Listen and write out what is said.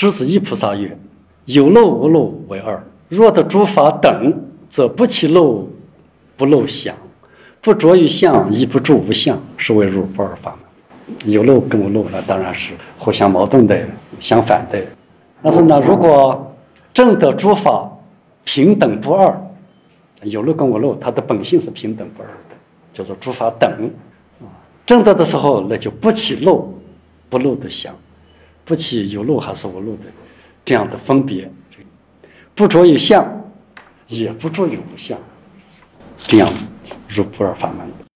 狮子一菩萨曰：有漏无漏为二，若得诸法等，则不起漏，不漏想，不着于相，亦不住无相，是为入不二法门。有漏跟无漏呢，当然是互相矛盾的、相反的。但是呢，如果证得诸法平等不二，有漏跟无漏，它的本性是平等不二的，叫做诸法等。证得的时候，那就不起漏不漏的想，不起有漏还是无漏的这样的分别，不着于相，也不着于无相，这样入不二法门。